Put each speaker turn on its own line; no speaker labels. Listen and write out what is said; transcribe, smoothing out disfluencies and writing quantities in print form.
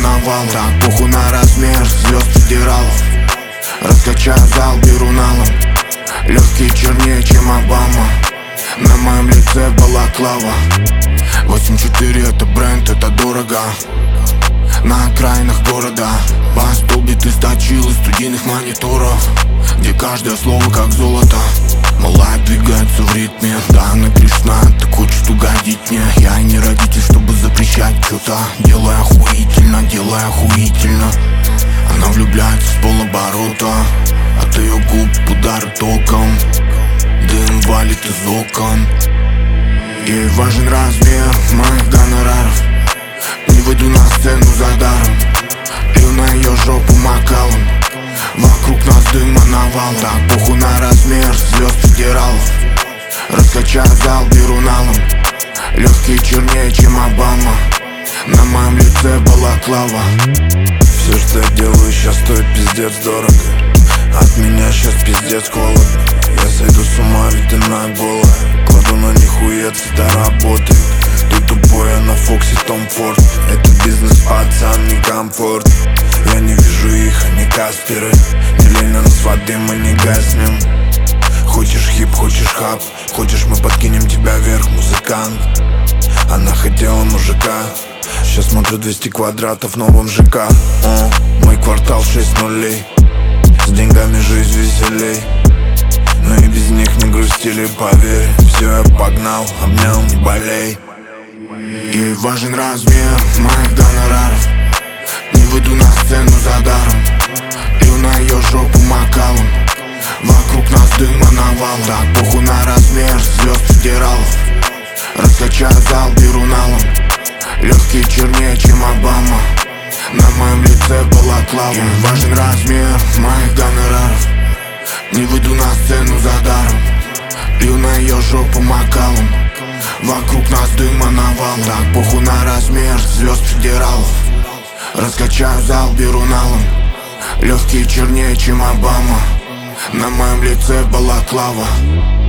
навал. Так похуй на размер звезд федералов. Раскачаю зал, беру налом. Легкие чернее, чем Обама. На моем лице балаклава. 8-4 это бренд, это дорого. На окраинах города бас долбит из точил, из студийных мониторов, где каждое слово как золото. Малая двигается в ритме. Да, она грешна, так хочет угодить мне. Я и не родитель, чтобы запрещать что-то. Делай охуительно, делай охуительно. Она влюбляется с полоборота. От ее губ удар током. Дым валит из окон. Ей важен размер моих гонораров. Не выйду на сцену за даром. Лью на ее жопу макалом. Вокруг нас дыма навал. Так похуй на размер звезд федералов. Раскачаю зал, беру налом. Легкие чернее, чем Обама. На моем лице балаклава.
Все, что я делаю, сейчас стоит пиздец дорого. От меня сейчас пиздец холодно. Я сойду с ума, ведь она голая. Кладу на них хуец, это работает. Ты тупой, а на Фоксе Том Форд. Это бизнес, пацан, не комфорт. Я не вижу их, они касперы. Не лень на нас воды, мы не гаснем. Хочешь хип, хочешь хап. Хочешь, мы подкинем тебя вверх, музыкант. Она хотела мужика. Сейчас смотрю 200 квадратов в новом ЖК. Мой квартал 6 нулей. С деньгами жизнь веселей. Но и без них не грустили, поверь. Все, я погнал, обнял, не болей.
Ей важен размер моих гонораров. Не выйду на сцену за даром. Лью на ее жопу макалом. Вокруг нас дыма навал. Так похуй на размер звезд федералов. Раскачаю зал, беру налом. Легкие чернее, чем Обама. На моем лице балаклава. Ей важен размер моих гонораров. Не выйду на сцену за даром. Лью на ее жопу макалом. Вокруг нас дыма навал. Так похуй на размер звезд федералов. Раскачаю зал, беру налом. Легкие чернее, чем Обама. На моем лице балаклава.